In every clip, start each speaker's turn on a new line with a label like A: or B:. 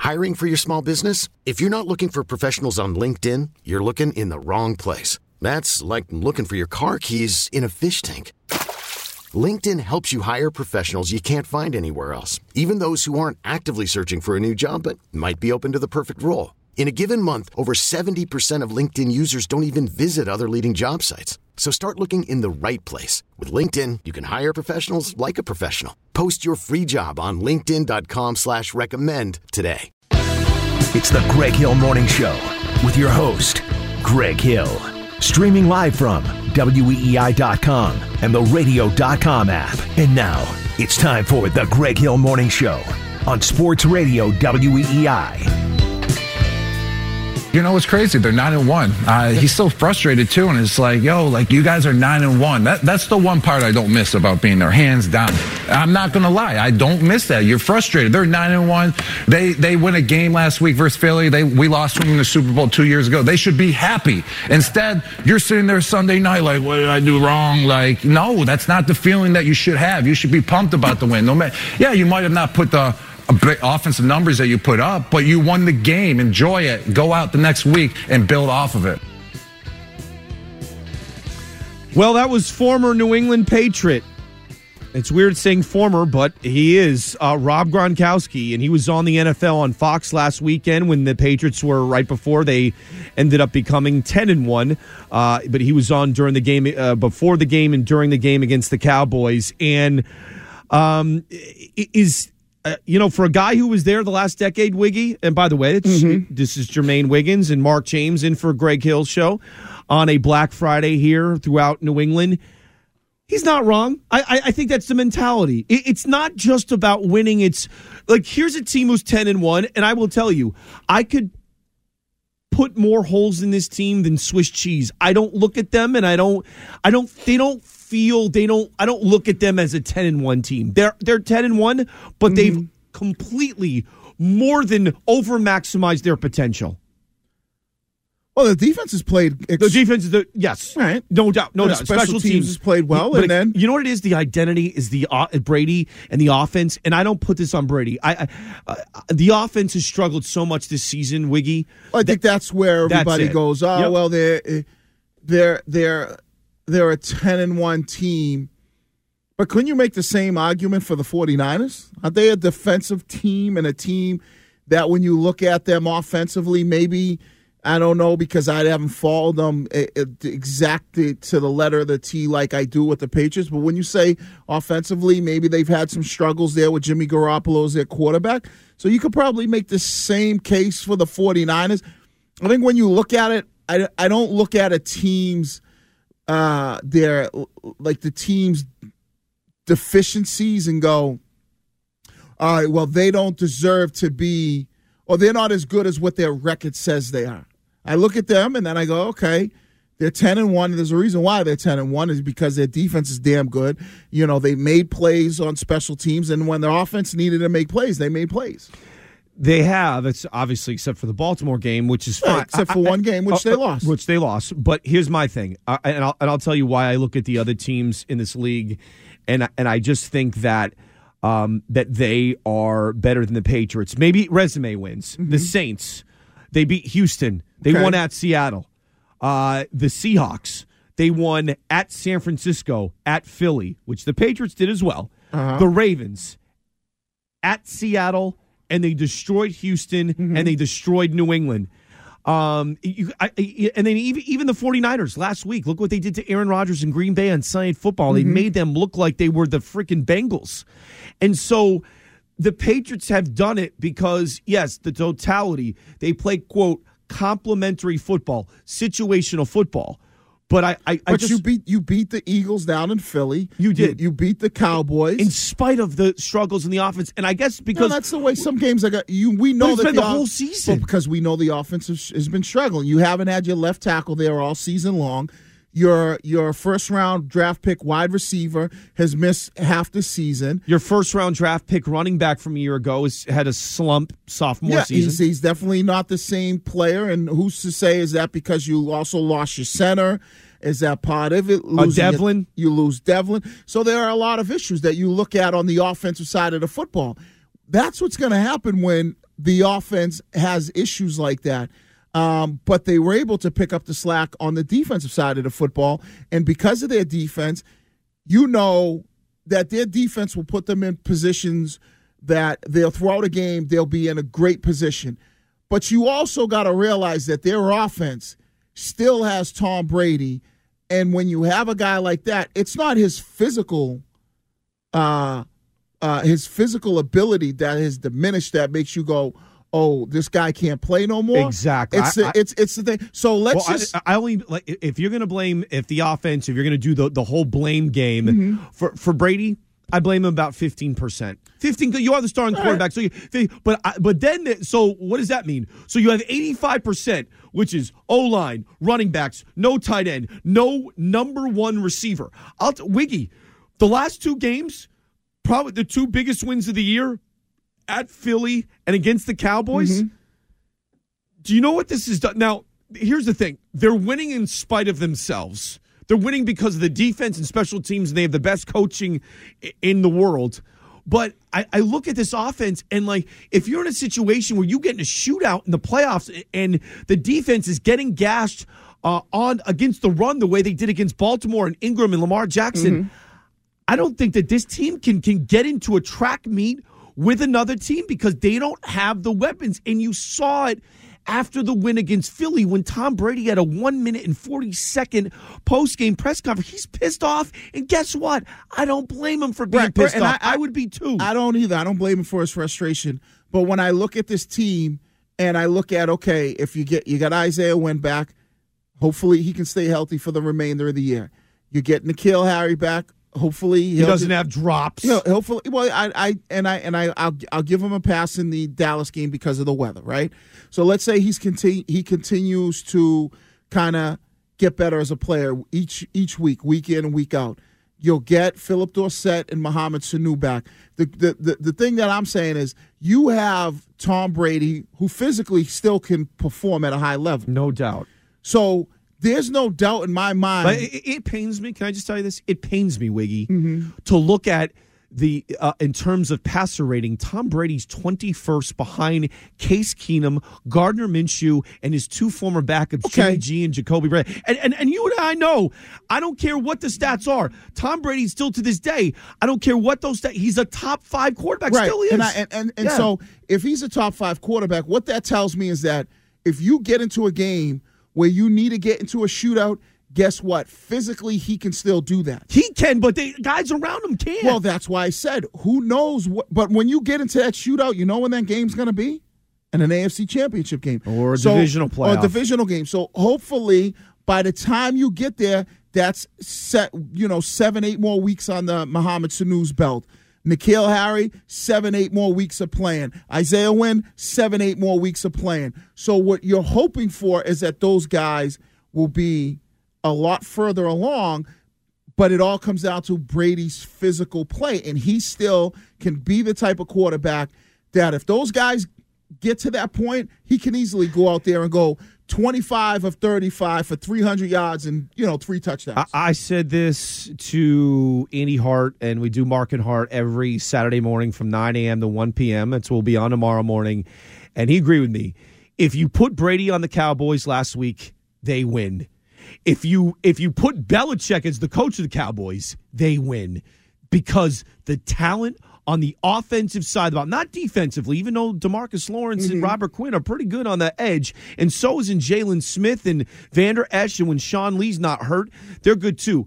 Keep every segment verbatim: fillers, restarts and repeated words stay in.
A: Hiring for your small business? If you're not looking for professionals on LinkedIn, you're looking in the wrong place. That's like looking for your car keys in a fish tank. LinkedIn helps you hire professionals you can't find anywhere else, even those who aren't actively searching for a new job but might be open to the perfect role. In a given month, over seventy percent of LinkedIn users don't even visit other leading job sites. So start looking in the right place. With LinkedIn, you can hire professionals like a professional. Post your free job on linkedin dot com slash recommend today.
B: It's the Greg Hill Morning Show with your host, Greg Hill. Streaming live from W E E I dot com and the radio dot com app. And now, it's time for the Greg Hill Morning Show on Sports Radio W E E I.
C: You know, it's crazy. They're nine and one. Uh, he's so frustrated too, and it's like, yo, like you guys are nine and one. That that's the one part I don't miss about being there, hands down. I'm not gonna lie, I don't miss that. You're frustrated. They're nine and one. They they win a game last week versus Philly. They we lost to them in the Super Bowl two years ago. They should be happy. Instead, you're sitting there Sunday night like, what did I do wrong? Like, no, that's not the feeling that you should have. You should be pumped about the win. No matter, yeah, you might have not put the offensive numbers that you put up, but you won the game. Enjoy it. Go out the next week and build off of it.
D: Well, that was former New England Patriot. It's weird saying former, but he is uh, Rob Gronkowski, and he was on the N F L on Fox last weekend when the Patriots were right before they ended up becoming ten and one. Uh, but he was on during the game, uh, before the game, and during the game against the Cowboys. And um, is Uh, you know, for a guy who was there the last decade, Wiggy, and by the way, it's, mm-hmm. this is Jermaine Wiggins and Mark James in for Greg Hill's show on a Black Friday here throughout New England. He's not wrong. I, I, I think that's the mentality. It, it's not just about winning. It's like, here's a team who's ten and one, and I will tell you, I could put more holes in this team than Swiss cheese. I don't look at them, and I don't, I don't, they don't feel, they don't, I don't look at them as a ten and one team. They're, they're ten and one, but mm-hmm. they've completely more than over maximized their potential.
E: Well, the defense has played. Ex-
D: the defense is the yes,
E: right?
D: No doubt, no
E: and
D: doubt.
E: Special, special teams,
D: teams
E: has played well,
D: but
E: and then
D: you know what it is? The identity is the uh, Brady and the offense. And I don't put this on Brady. I, I uh, the offense has struggled so much this season, Wiggy.
E: Well, I think that's where everybody
D: that's
E: goes. Oh,
D: yep.
E: well, they're they're they're they're a ten and one team. But couldn't you make the same argument for the 49ers? Are they a defensive team and a team that when you look at them offensively, maybe, I don't know, because I haven't followed them exactly to the letter of the T like I do with the Patriots. But when you say offensively, maybe they've had some struggles there with Jimmy Garoppolo as their quarterback. So you could probably make the same case for the 49ers. I think when you look at it, I, I don't look at a team's, uh, their, like the team's deficiencies and go, all right, well, they don't deserve to be, or they're not as good as what their record says they are. I look at them and then I go, okay, they're ten and one. And there's a reason why they're ten and one is because their defense is damn good. You know, they made plays on special teams, and when their offense needed to make plays, they made plays.
D: They have. It's obviously except for the Baltimore game, which is fine.
E: Right, except for I, one game, which
D: I,
E: they lost.
D: Which they lost. But here's my thing, uh, and, I'll, and I'll tell you why I look at the other teams in this league, and and I just think that um, that they are better than the Patriots. Maybe resume wins. Mm-hmm. The Saints, they beat Houston. They okay. won at Seattle. Uh, the Seahawks, they won at San Francisco, at Philly, which the Patriots did as well. Uh-huh. The Ravens, at Seattle, and they destroyed Houston, mm-hmm. and they destroyed New England. Um, you, I, and then even, even the 49ers last week, look what they did to Aaron Rodgers in Green Bay on Sunday Night Football. Mm-hmm. They made them look like they were the freaking Bengals. And so the Patriots have done it because, yes, the totality, they play, quote, complementary football, situational football. But I, I,
E: but
D: I just,
E: you beat you beat the Eagles down in Philly.
D: You did.
E: You, you beat the Cowboys
D: in spite of the struggles in the offense. And I guess because
E: no, that's the way some games I got. You we know
D: that
E: the,
D: the whole season
E: well, because we know the offense has, has been struggling. You haven't had your left tackle there all season long. Your your first round draft pick wide receiver has missed half the season.
D: Your first round draft pick running back from a year ago has had a slump sophomore
E: yeah,
D: season.
E: He's, he's definitely not the same player. And who's to say is that because you also lost your center? Is that part of it?
D: Uh, Devlin?
E: It, you lose Devlin. So there are a lot of issues that you look at on the offensive side of the football. That's what's going to happen when the offense has issues like that. Um, but they were able to pick up the slack on the defensive side of the football. And because of their defense, you know that their defense will put them in positions that they'll throw out a game, they'll be in a great position. But you also got to realize that their offense still has Tom Brady. And when you have a guy like that, it's not his physical uh, uh, his physical ability that has diminished that makes you go, oh, this guy can't play no more.
D: Exactly.
E: It's
D: I,
E: the,
D: I,
E: it's it's the thing. So let's
D: well,
E: just.
D: I, I only like if you're going to blame if the offense, if you're going to do the the whole blame game mm-hmm. for for Brady, I blame him about fifteen percent. fifteen. You are the starting All quarterback, right. so you. But but then so what does that mean? So you have eighty-five percent, which is O-line, running backs, no tight end, no number one receiver. I'll t- Wiggy, the last two games, probably the two biggest wins of the year. At Philly and against the Cowboys, mm-hmm. do you know what this has done? Now, here's the thing. They're winning in spite of themselves. They're winning because of the defense and special teams, and they have the best coaching in the world. But I, I look at this offense, and, like, if you're in a situation where you get in a shootout in the playoffs and the defense is getting gashed uh, on against the run the way they did against Baltimore and Ingram and Lamar Jackson, mm-hmm. I don't think that this team can can get into a track meet with another team because they don't have the weapons. And you saw it after the win against Philly when Tom Brady had a one minute and forty second post-game press conference. He's pissed off. And guess what? I don't blame him for being
E: right,
D: pissed
E: and
D: off. I,
E: I,
D: I would be too.
E: I don't either. I don't blame him for his frustration. But when I look at this team and I look at, okay, if you get you got Isaiah Wynn back, hopefully he can stay healthy for the remainder of the year. You're getting N'Keal Harry back. Hopefully
D: he doesn't just, have drops.
E: You know, hopefully, well, I, I and I and I, I'll, I'll give him a pass in the Dallas game because of the weather, right? So let's say he's continu- he continues to kind of get better as a player each each week, week in and week out. You'll get Philip Dorsett and Mohamed Sanu back. The, the the the thing that I'm saying is you have Tom Brady, who physically still can perform at a high level,
D: no doubt.
E: So. There's no doubt in my mind.
D: But it, it pains me. Can I just tell you this? It pains me, Wiggy,
E: mm-hmm.
D: to look at the uh, in terms of passer rating. Tom Brady's twenty-first behind Case Keenum, Gardner Minshew, and his two former backups,
E: okay.
D: Jimmy G and Jacoby Brissett. And, and and you and I know. I don't care what the stats are. Tom Brady still to this day. I don't care what those stats. He's a top five quarterback.
E: Right.
D: Still is.
E: And I, and and, and
D: yeah.
E: so if he's a top five quarterback, what that tells me is that if you get into a game where you need to get into a shootout, guess what? Physically, he can still do that.
D: He can, but the guys around him can't.
E: Well, that's why I said, who knows? What, but when you get into that shootout, you know when that game's going to be? In an A F C championship game.
D: Or a
E: so,
D: divisional playoff.
E: Or a divisional game. So hopefully, by the time you get there, that's set, you know, seven, eight more weeks on the Mohamed Sanu's belt. N'Keal Harry, seven, eight more weeks of playing. Isaiah Wynn, seven, eight more weeks of playing. So what you're hoping for is that those guys will be a lot further along, but it all comes down to Brady's physical play, and he still can be the type of quarterback that if those guys get to that point, he can easily go out there and go twenty-five of thirty-five for three hundred yards and, you know, three touchdowns.
D: I, I said this to Andy Hart, and we do Mark and Hart every Saturday morning from nine a.m. to one p.m. That's what we'll be on tomorrow morning. And he agreed with me. If you put Brady on the Cowboys last week, they win. If you if you put Belichick as the coach of the Cowboys, they win. Because the talent on the offensive side of the ball, not defensively, even though DeMarcus Lawrence mm-hmm. and Robert Quinn are pretty good on the edge, and so is in Jalen Smith and Vander Esch, and when Sean Lee's not hurt, they're good too.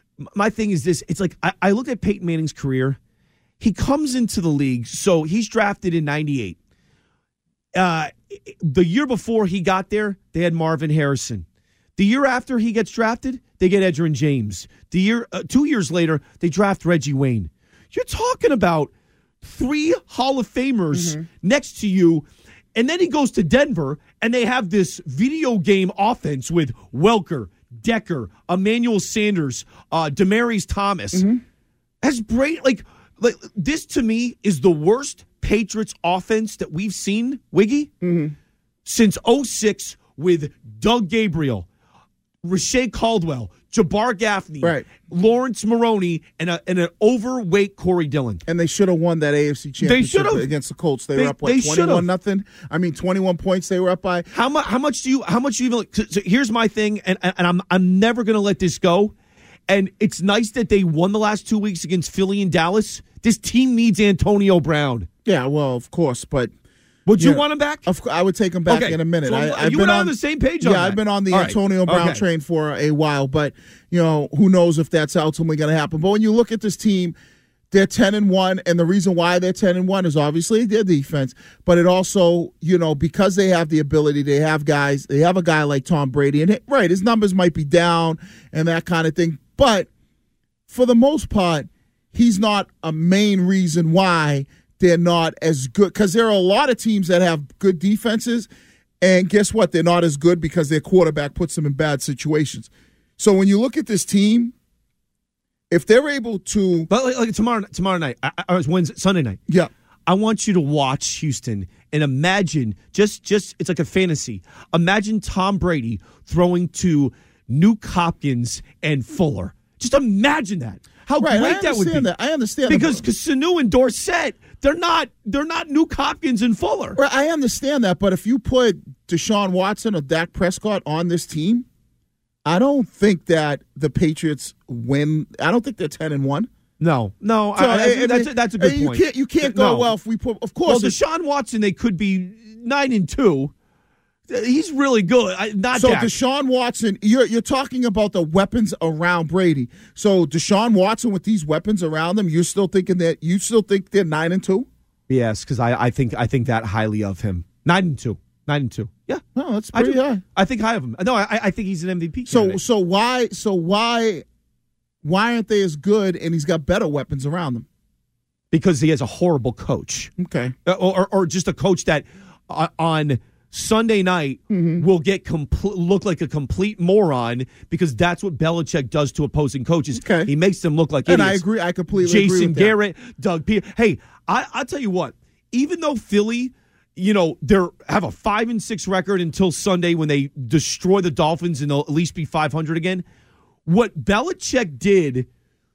D: My thing is this, it's like I, I look at Peyton Manning's career. He comes into the league, so he's drafted in ninety-eight. Uh, the year before he got there, they had Marvin Harrison. The year after he gets drafted, they get Edgerrin James. The year, uh, two years later, they draft Reggie Wayne. You're talking about three Hall of Famers mm-hmm. next to you, and then he goes to Denver, and they have this video game offense with Welker, Decker, Emmanuel Sanders, uh, Demaryius Thomas.
E: Mm-hmm.
D: That's great. Like, like this to me is the worst Patriots offense that we've seen, Wiggy,
E: mm-hmm.
D: since oh six with Doug Gabriel, Rashae Caldwell, Jabbar Gaffney,
E: Right.
D: Lawrence Maroney, and, a, and an overweight Corey Dillon.
E: And they should have won that A F C championship
D: should've.
E: against the Colts. They,
D: They-
E: were up
D: they
E: what
D: should've.
E: twenty-one nothing. I mean, twenty-one points they were up by.
D: How much? How much do you? How much do you even? So, so here's my thing, and and I'm I'm never going to let this go. And it's nice that they won the last two weeks against Philly and Dallas. This team needs Antonio Brown.
E: Yeah, well, of course, but
D: Would you
E: Yeah.
D: want him back?
E: of course, I would take him back
D: Okay.
E: in a minute.
D: So
E: I, I've
D: you
E: been
D: and I
E: on
D: on the same page
E: Yeah,
D: on that.
E: I've been on the
D: All right.
E: Antonio Brown
D: Okay.
E: train for a while, but you know, who knows if that's ultimately going to happen. But when you look at this team, they're ten and one, and the reason why they're ten and one is obviously their defense, but it also, you know, because they have the ability, they have guys, they have a guy like Tom Brady, and right, his numbers might be down and that kind of thing, but for the most part, he's not a main reason why they're not as good, because there are a lot of teams that have good defenses, and guess what? They're not as good because their quarterback puts them in bad situations. So when you look at this team, if they're able to,
D: But like, like tomorrow, tomorrow night, I, I was Wednesday, Sunday night.
E: yeah,
D: I want you to watch Houston and imagine just just it's like a fantasy. Imagine Tom Brady throwing to Nuke Hopkins and Fuller. Just imagine that. How
E: right. I
D: great that would be.
E: understand that. I understand
D: Because
E: that.
D: because Sanu and Dorsett, they're not they're not Nuke Hopkins and Fuller.
E: Right, I understand that, but if you put Deshaun Watson or Dak Prescott on this team, I don't think that the Patriots win. I don't think they're ten and one.
D: No, no,
E: So,
D: I, I,
E: I mean,
D: that's a, that's a good
E: you
D: point.
E: Can't, you can't go
D: No.
E: well if we put. Of
D: Well,
E: course, it's-
D: Deshaun Watson, they could be nine and two. He's really good. I, not
E: So
D: Dak.
E: Deshaun Watson, you're you're talking about the weapons around Brady. So Deshaun Watson with these weapons around them, you're still thinking that you still think they're nine and two?
D: Yes, because I, I think I think that highly of him. Nine and two. Nine and two. Yeah.
E: No, that's
D: I
E: pretty
D: do.
E: high.
D: I think high of him. No, I, I think he's an M V P.
E: So
D: candidate.
E: so why so why why aren't they as good and he's got better weapons around them?
D: because he has a horrible coach,
E: Okay.
D: Uh, or or just a coach that uh, on Sunday night
E: Mm-hmm.
D: will get compl- look like a complete moron because that's what Belichick does to opposing coaches.
E: Okay.
D: He makes them look like
E: And
D: idiots.
E: I agree. I completely agree
D: Jason
E: with that.
D: Garrett, Doug Peter. Hey, I I'll tell you what. Even though Philly, you know, they have a five and six record until Sunday when they destroy the Dolphins and they'll at least be five hundred again. What Belichick did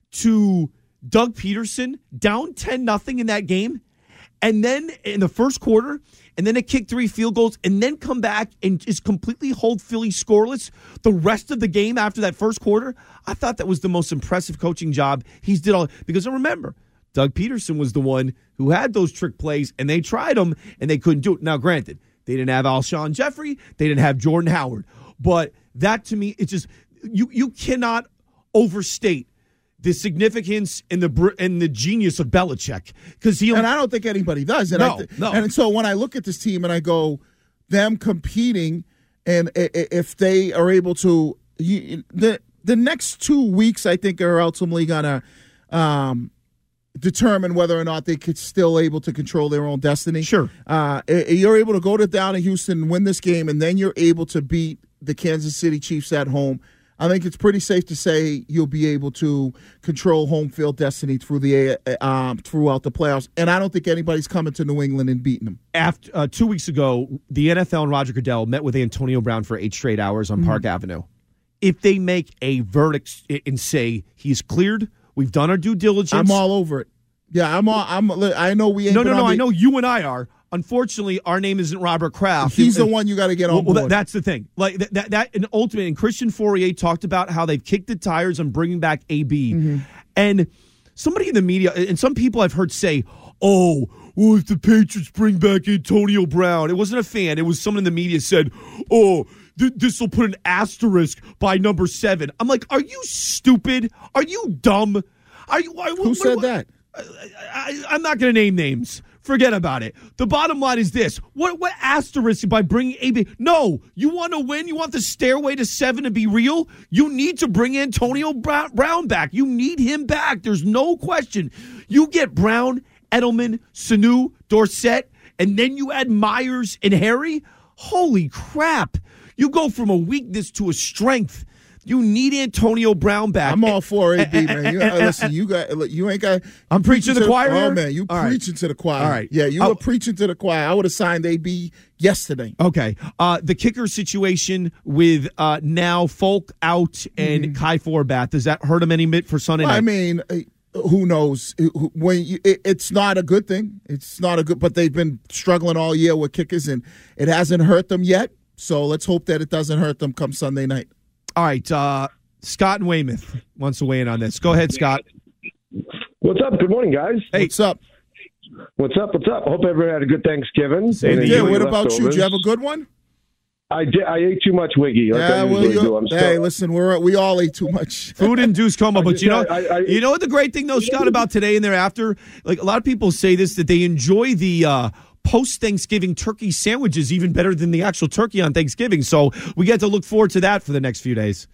D: to Doug Peterson, down ten nothing in that game, and then in the first quarter, and then they kick three field goals, and then come back and just completely hold Philly scoreless the rest of the game after that first quarter. I thought that was the most impressive coaching job he's did all. Because remember, Doug Peterson was the one who had those trick plays, and they tried them, and they couldn't do it. Now, granted, they didn't have Alshon Jeffrey, they didn't have Jordan Howard, but that to me, it's just you you cannot overstate the significance and the br- and the genius of Belichick because he
E: And I don't think anybody does. And
D: No,
E: I th-
D: no.
E: And so when I look at this team and I go, them competing, and i- i- if they are able to, you, the the next two weeks, I think are ultimately gonna um, determine whether or not they could still able to control their own destiny.
D: Sure.
E: uh, i- you're able to go to down to Houston and win this game, and then you're able to beat the Kansas City Chiefs at home. I think it's pretty safe to say you'll be able to control home field destiny through the um, throughout the playoffs, and I don't think anybody's coming to New England and beating them.
D: after uh, two weeks ago, the N F L and Roger Goodell met with Antonio Brown for eight straight hours on Park Avenue. If they make a verdict and say he's cleared, we've done our due diligence.
E: I'm all over it. Yeah, I'm all. I'm. I know we ain't.
D: no,
E: been
D: no, no.
E: on the-
D: I know you and I are. Unfortunately, our name isn't Robert Kraft.
E: He's the
D: It-
E: one you got to get on
D: Well, well,
E: board.
D: that, that's the thing. Like that, that, that, and ultimately, and Christian Fourier talked about how they've kicked the tires on bringing back A B.
E: Mm-hmm.
D: And somebody in the media, and some people I've heard say, "Oh, well, if the Patriots bring back Antonio Brown," it wasn't a fan. It was someone in the media said, "Oh, th- this will put an asterisk by number seven." I'm like, "Are you stupid? Are you dumb? Are you?" Are,
E: Who
D: what-
E: said
D: what-
E: that?
D: I, I'm not going to name names. Forget about it. The bottom line is this. What what asterisk by bringing A B? No. You want to win? You want the stairway to seven to be real? You need to bring Antonio Brown back. You need him back. There's no question. You get Brown, Edelman, Sanu, Dorsett, and then you add Myers and Harry. Holy crap. You go from a weakness to a strength You need Antonio Brown back.
E: I'm all for A B, man. You, uh, listen, you got look, you ain't got.
D: I'm preaching to the choir.
E: Oh
D: here?
E: man, you
D: all
E: preaching
D: right.
E: to the choir.
D: All right.
E: Yeah, you
D: oh.
E: were preaching to the choir. I would have signed A B yesterday.
D: Okay. Uh, the kicker situation with uh, now Folk out and mm-hmm. Kai Forbath, does that hurt him any bit for Sunday
E: well,
D: night?
E: I mean, who knows? When you, it, it's not a good thing. It's not a good. But they've been struggling all year with kickers, and it hasn't hurt them yet. So let's hope that it doesn't hurt them come Sunday night.
D: All right. Uh, Scott in Weymouth wants to weigh in on this. Go ahead, Scott.
F: What's up? Good morning, guys.
D: Hey.
E: What's up?
F: What's up? What's up? Hope everyone had a good Thanksgiving.
E: Same yeah, what about leftovers. you? Did you have a good one?
F: I did. I ate too much Wiggy. Like
E: yeah,
F: I
E: well,
F: usually do. I'm
E: hey,
F: still...
E: listen, we're we all ate too much.
D: Food induced coma, but you know,
F: I, I,
D: you know what the great thing though, Scott, about today and thereafter, like a lot of people say this that they enjoy the uh, post Thanksgiving turkey sandwiches even better than the actual turkey on Thanksgiving. So we get to look forward to that for the next few days.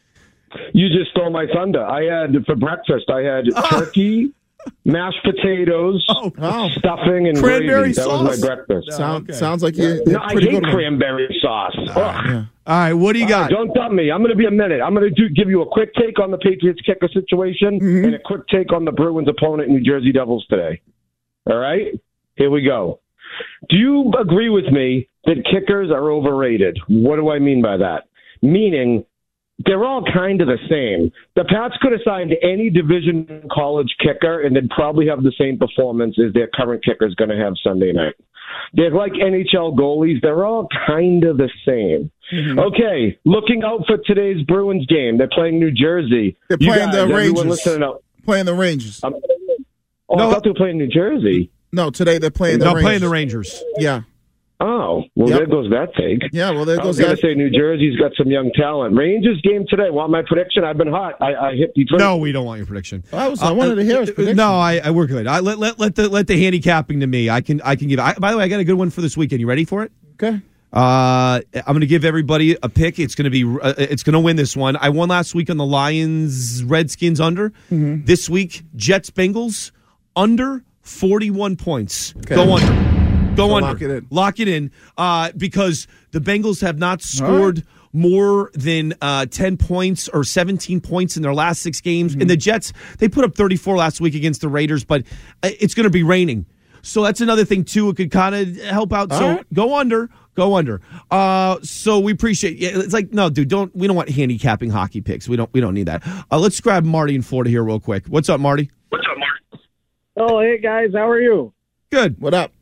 F: You just stole my thunder. I had for breakfast. I had
D: oh.
F: turkey, mashed potatoes,
D: oh.
E: Wow.
F: stuffing, and
D: cranberry
F: gravy.
D: sauce.
F: That was my breakfast.
E: No, Sound,
D: okay.
E: Sounds like you.
F: No, I hate cranberry sauce.
E: Uh, yeah.
D: All right, what do you got?
F: Right, don't dump me. I'm going to be a minute. I'm going to do give you a quick take on the Patriots kicker situation
E: mm-hmm.
F: and a quick take on the Bruins opponent, New Jersey Devils, today. All right? Here we go. Do you agree with me that kickers are overrated? What do I mean by that? Meaning, they're all kind of the same. The Pats could have signed any Division college kicker and they'd probably have the same performance as their current kicker is going to have Sunday night. They're like N H L goalies. They're all kind of the same. Mm-hmm. Okay, looking out for today's Bruins game. They're playing New Jersey.
E: They're playing
F: guys,
E: the Rangers.
F: Listening up.
E: Playing the Rangers.
F: Um, oh,
D: no,
F: I thought they were playing New Jersey.
E: No, today they're playing the
D: no,
E: Rangers.
D: playing the Rangers.
E: Yeah.
F: Oh, well,
E: yep.
F: there goes that take.
E: Yeah, well, there
F: I
E: goes
F: was going
E: that.
F: to say New Jersey's got some young talent. Rangers game today. Want my prediction? I've been hot. I, I hit Detroit.
D: No, we don't want your prediction.
E: I was. I wanted uh, to hear his prediction.
D: No, I, I we're good. I let let let the let the handicapping to me. I can I can give. I, by the way, I got a good one for this weekend. You ready for it?
E: Okay.
D: Uh, I'm going to give everybody a pick. It's going to be. Uh, it's going to win this one. I won last week on the Lions Redskins under.
E: Mm-hmm.
D: This week Jets Bengals under forty-one points.
E: Okay.
D: Go under. Go
E: so
D: under.
E: Lock it in.
D: Lock it in. Uh, because the Bengals have not scored right. more than uh, ten points or seventeen points in their last six games.
E: Mm-hmm.
D: And the Jets, they put up thirty-four last week against the Raiders, but it's going to be raining. So that's another thing, too. It could kind of help out.
E: All
D: so
E: right.
D: go under. Go under. Uh, so we appreciate it. It's like, no, dude, don't we don't want handicapping hockey picks. We don't we don't need that. Uh, let's grab Marty in Florida here real quick. What's up, Marty?
G: What's up, Marty? Oh, hey, guys. How are you?
D: Good.
E: What up?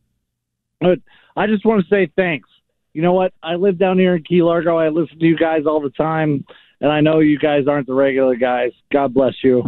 G: Good. I just want to say thanks. You know what? I live down here in Key Largo. I listen to you guys all the time, and I know you guys aren't the regular guys. God bless you.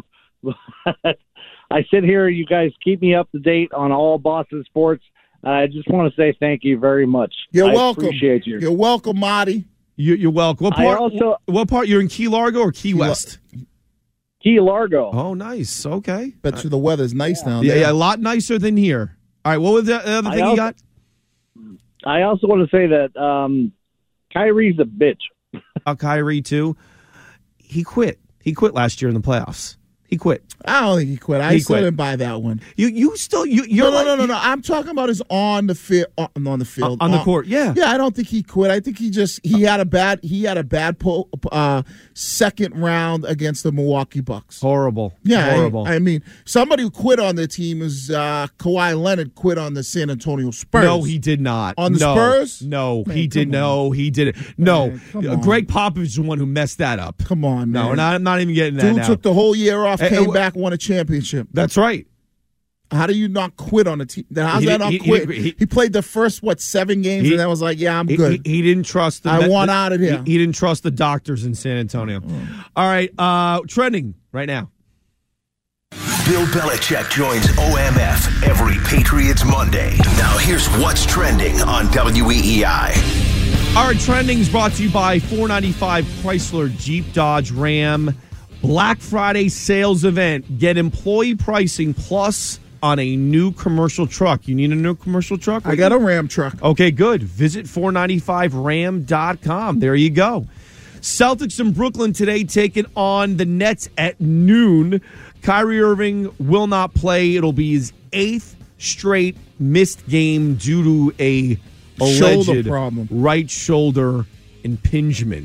G: I sit here. You guys keep me up to date on all Boston sports. I just want to say thank you very much.
E: You're
G: I
E: welcome.
G: Appreciate you.
E: You're welcome, Marty.
D: You, you're welcome. What
G: I
D: part?
G: also,
D: what part? You're in Key Largo or Key, Key West?
G: Key Largo.
D: Oh, nice. Okay.
E: Bet you the weather's nice down
D: yeah,
E: there.
D: Yeah, a lot nicer than here. All right. What was the other thing
G: also,
D: you got?
G: I also want to say that um, Kyrie's a bitch.
D: Uh, Kyrie too. He quit. He quit last year in the playoffs. He quit.
E: I don't think he quit. I
D: he
E: still
D: quit.
E: didn't buy that one.
D: You you still you you're
E: no no
D: like,
E: no no no. I'm talking about his on the field on, on the field
D: on the court. Yeah
E: yeah. I don't think he quit. I think he just he had a bad he had a bad po- uh, second round against the Milwaukee Bucks.
D: Horrible.
E: Yeah,
D: horrible.
E: I, I mean, somebody who quit on the team is uh, Kawhi Leonard quit on the San Antonio Spurs.
D: No, he did not.
E: On the
D: no,
E: Spurs?
D: No,
E: Man,
D: he did.
E: on.
D: No, he did it. No,
E: Man,
D: Greg Popovich is the one who messed that up.
E: Come on, man.
D: No, we're not, I'm not even getting that
E: Dude
D: now.
E: took the whole year off,
D: Hey,
E: came
D: uh,
E: back, won a championship.
D: That's right.
E: How do you not quit on a team? How's
D: He
E: that
D: did-
E: not
D: he-
E: quit?
D: he-
E: He,
D: he-
E: played the first, what, seven games,
D: He-
E: and then was like, yeah, I'm
D: He,
E: good.
D: he, he didn't trust the.
E: I
D: the-
E: want
D: the-
E: out of here.
D: He, he didn't trust the doctors in San Antonio.
E: Oh.
D: All right, uh, trending right now.
B: Bill Belichick joins O M F every Patriots Monday. Now here's what's trending on W E E I.
D: Our trending is brought to you by four ninety-five Chrysler Jeep Dodge Ram Black Friday sales event. Get employee pricing plus on a new commercial truck. You need a new commercial truck?
E: I got a Ram truck.
D: Okay, good. Visit four ninety-five ram dot com. There you go. Celtics in Brooklyn today taking on the Nets at noon. Kyrie Irving will not play. It'll be his eighth straight missed game due to a alleged
E: Shoulder problem.
D: right shoulder impingement.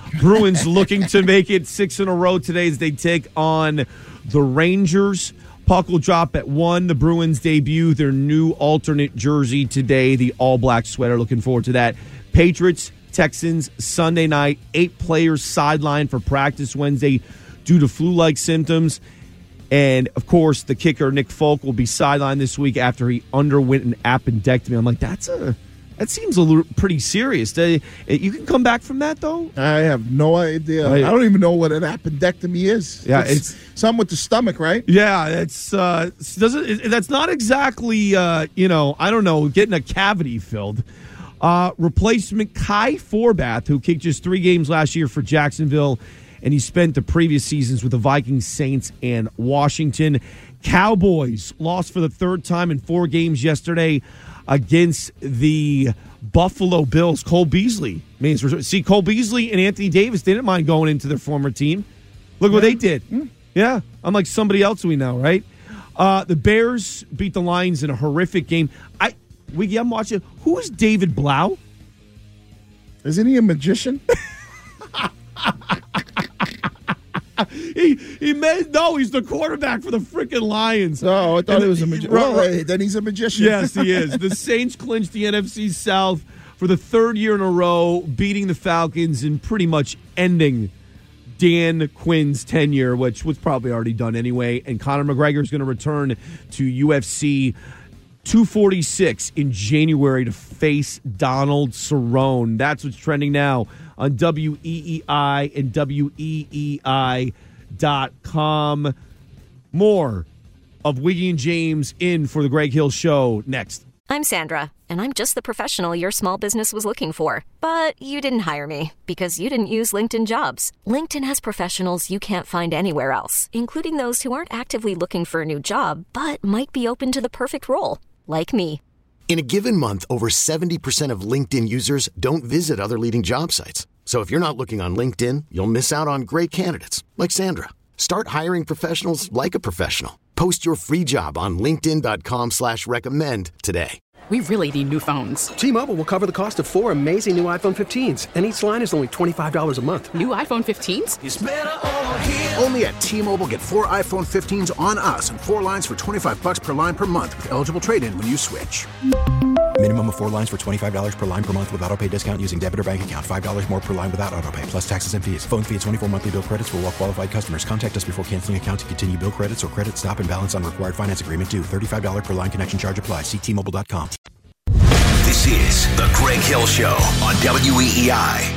D: Bruins looking to make it six in a row today as they take on the Rangers. Puck will drop at one. The Bruins debut their new alternate jersey today, the all-black sweater. Looking forward to that. Patriots, Texans, Sunday night. Eight players sidelined for practice Wednesday due to flu-like symptoms. And, of course, the kicker, Nick Folk, will be sidelined this week after he underwent an appendectomy. I'm like, that's a that seems a little pretty serious. Uh, you can come back from that, though?
E: I have no idea.
D: I,
E: I don't even know what an appendectomy is.
D: Yeah,
E: it's,
D: it's
E: something with the stomach, right?
D: Yeah, it's uh, doesn't it, that's not exactly uh, you know I don't know getting a cavity filled. Uh, replacement Kai Forbath, who kicked just three games last year for Jacksonville, and he spent the previous seasons with the Vikings, Saints, and Washington. Cowboys lost for the third time in four games yesterday against the Buffalo Bills. Cole Beasley. Means, see, Cole Beasley and Anthony Davis didn't mind going into their former team. Look what they did. Yeah, unlike somebody else we know, right? Uh, the Bears beat the Lions in a horrific game. I we I'm watching. Who is David Blau?
E: Isn't he a magician?
D: he he made no. He's the quarterback for the freaking Lions.
E: Oh, I thought
D: and
E: he was a magician. Well, hey, then he's a magician.
D: Yes, he is. The Saints clinched the N F C South for the third year in a row, beating the Falcons and pretty much ending Dan Quinn's tenure, which was probably already done anyway. And Conor McGregor is going to return to U F C two forty-six in January to face Donald Cerrone. That's what's trending now on W E E I and W E E I dot com. More of Wiggy and James in for the Greg Hill Show next.
H: I'm Sandra, and I'm just the professional your small business was looking for. But you didn't hire me because you didn't use LinkedIn Jobs. LinkedIn has professionals you can't find anywhere else, including those who aren't actively looking for a new job, but might be open to the perfect role, like me.
A: In a given month, over seventy percent of LinkedIn users don't visit other leading job sites. So if you're not looking on LinkedIn, you'll miss out on great candidates like Sandra. Start hiring professionals like a professional. Post your free job on linkedin dot com slash recommend today.
I: We really need new phones.
J: T-Mobile will cover the cost of four amazing new iPhone fifteens, and each line is only twenty-five dollars a month.
I: New iPhone fifteens?
K: It's better over here. Only at T-Mobile, get four iPhone fifteens on us and four lines for twenty-five dollars per line per month with eligible trade-in when you switch.
L: Minimum of four lines for twenty-five dollars per line per month with autopay discount using debit or bank account. five dollars more per line without autopay, plus taxes and fees. Phone fee at twenty-four monthly bill credits for well-qualified customers. Contact us before canceling account to continue bill credits or credit stop and balance on required finance agreement due. thirty-five dollars per line connection charge applies. See T Mobile dot com.
B: This is the Greg Hill Show on W E E I.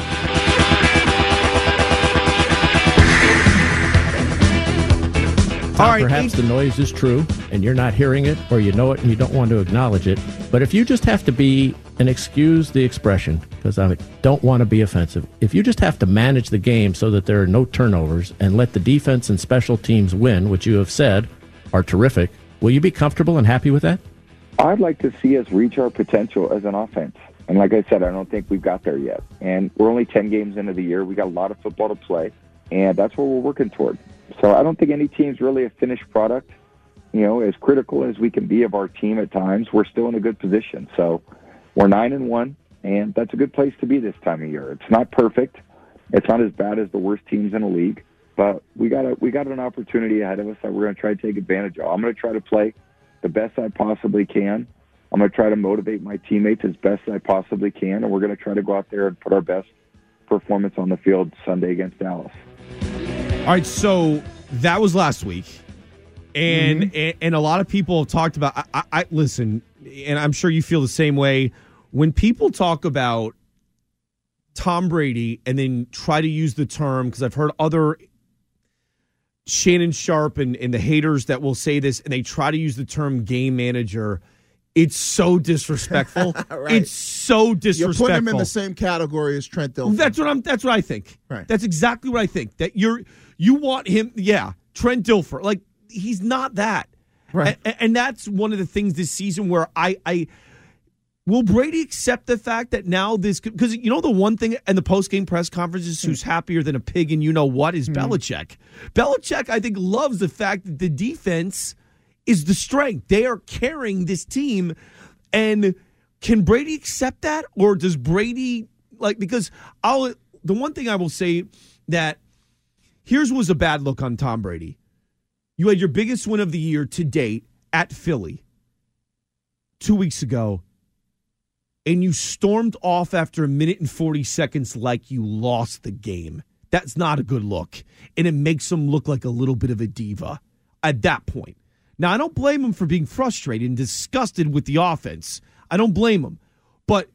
M: All right, perhaps the noise is true and you're not hearing it, or you know it and you don't want to acknowledge it. But if you just have to be, and excuse the expression because I don't want to be offensive, if you just have to manage the game so that there are no turnovers and let the defense and special teams win, which you have said are terrific, will you be comfortable and happy with that?
N: I'd like to see us reach our potential as an offense. And like I said, I don't think we've got there yet. And we're only ten games into the year. We got a lot of football to play, and that's what we're working toward. So I don't think any team's really a finished product. You know, as critical as we can be of our team at times, we're still in a good position. So we're nine and one, and that's a good place to be this time of year. It's not perfect. It's not as bad as the worst teams in the league, but we got a, we got an opportunity ahead of us that we're going to try to take advantage of. I'm going to try to play the best I possibly can. I'm going to try to motivate my teammates as best I possibly can, and we're going to try to go out there and put our best performance on the field Sunday against Dallas.
D: All right, so that was last week, and mm-hmm. and, and a lot of people have talked about. I, I, I listen, and I'm sure you feel the same way. When people talk about Tom Brady and then try to use the term, because I've heard other Shannon Sharp and, and the haters that will say this, and they try to use the term game manager. It's so disrespectful.
E: Right.
D: It's so disrespectful.
E: You're putting him in the same category as Trent Dilfer.
D: That's what I'm. That's what I think.
E: Right.
D: That's exactly what I think. That you're. You want him. Yeah, Trent Dilfer. Like he's not that.
E: Right.
D: And, and that's one of the things this season where I. I will Brady accept the fact that now this, because you know the one thing in the post game press conferences who's happier than a pig and you know what is mm-hmm. Belichick. Belichick, I think, loves the fact that the defense is the strength. They are carrying this team. And can Brady accept that? Or does Brady, like, because I'll the one thing I will say that here's was a bad look on Tom Brady. You had your biggest win of the year to date at Philly two weeks ago, and you stormed off after a minute and forty seconds like you lost the game. That's not a good look, and it makes him look like a little bit of a diva at that point. Now, I don't blame him for being frustrated and disgusted with the offense. I don't blame him. But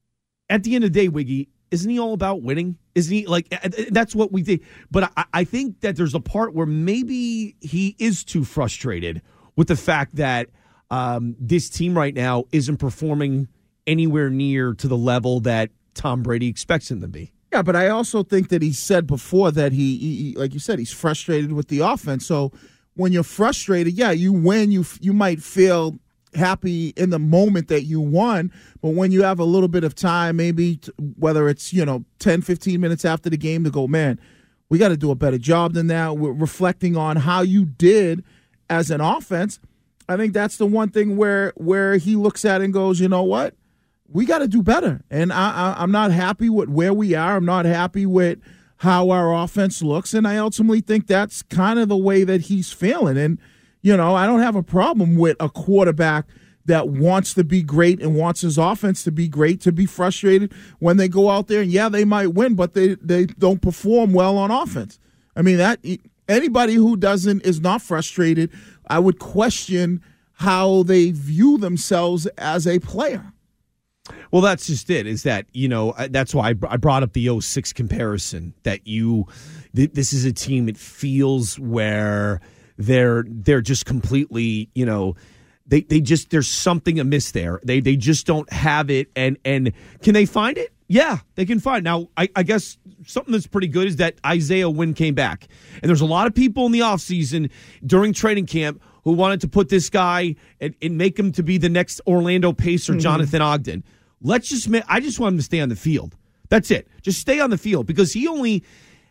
D: at the end of the day, Wiggy, isn't he all about winning? Isn't he like that's what we think? But I, I think that there's a part where maybe he is too frustrated with the fact that um, this team right now isn't performing anywhere near to the level that Tom Brady expects him to be.
E: Yeah, but I also think that he said before that he, he like you said, he's frustrated with the offense. So when you're frustrated, yeah, you win, you you might feel happy in the moment that you won, but when you have a little bit of time, maybe t- whether it's, you know, ten, fifteen minutes after the game to go, man, we got to do a better job than that. We're reflecting on how you did as an offense. I think that's the one thing where where he looks at it and goes, you know what? We got to do better. And I, I, I'm not happy with where we are. I'm not happy with how our offense looks. And I ultimately think that's kind of the way that he's feeling. And, you know, I don't have a problem with a quarterback that wants to be great and wants his offense to be great, to be frustrated when they go out there. And, yeah, they might win, but they, they don't perform well on offense. I mean, that anybody who doesn't is not frustrated, I would question how they view themselves as a player.
D: Well, that's just it, is that, you know, that's why I brought up the oh six comparison, that you, th- this is a team, it feels where they're they're just completely, you know, they, they just, there's something amiss there. They they just don't have it. And, and can they find it? Yeah, they can find it. Now, I, I guess something that's pretty good is that Isaiah Wynn came back. And there's a lot of people in the offseason during training camp who wanted to put this guy and, and make him to be the next Orlando Pacer, mm-hmm. Jonathan Ogden. Let's just, I just want him to stay on the field. That's it. Just stay on the field, because he only,